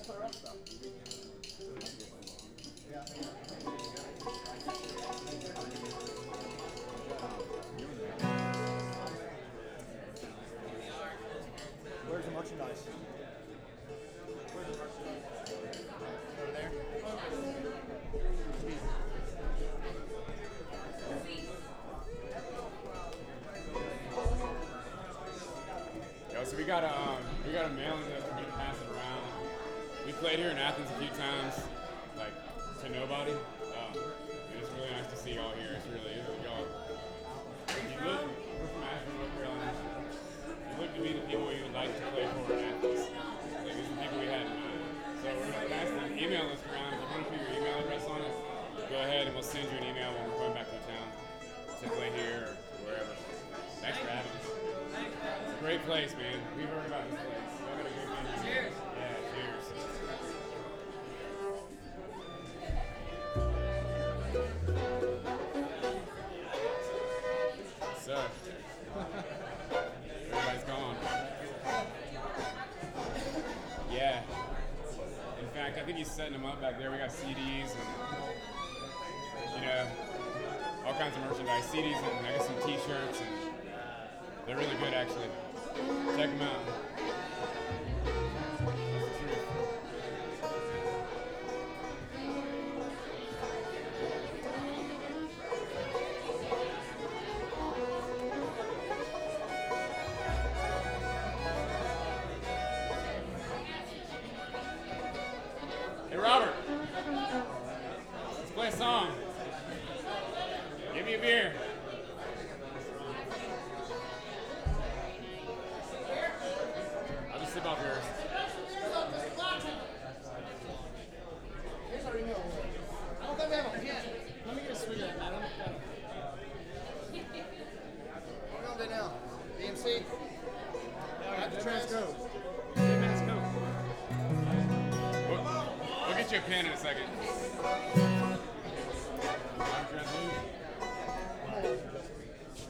Where's the merchandise? Where's the merchandise? Over there? Yo, so we got a mailing list. We're gonna pass it around. We played here in Athens a few times, like to nobody. It's really nice to see y'all here. It's really y'all. We're from Asheville, North Carolina. You look to be the people you would like to play for in Athens. Like these are the people we had in mind. So we're gonna pass the email list around. If you want to put your email address on it, go ahead and we'll send you an email when we're going back to town to play here or wherever. Thanks for having us. It's a great place, man. We've heard about this place. Y'all got a good venue. Cheers. Yeah, cheers. So, everybody's gone. Yeah. In fact, I think he's setting them up back there. We got CDs and, all kinds of merchandise. CDs and I got some t-shirts and they're really good, actually. Check them out. That's the truth. Hey, Robert. Let's play a song. Give me a beer. Sip off yours. Here's our email. I don't think we have a pen. Let me get a swig of that, madam. What are we going to do now? DMC? After Transcode. We'll get you a pen in a second.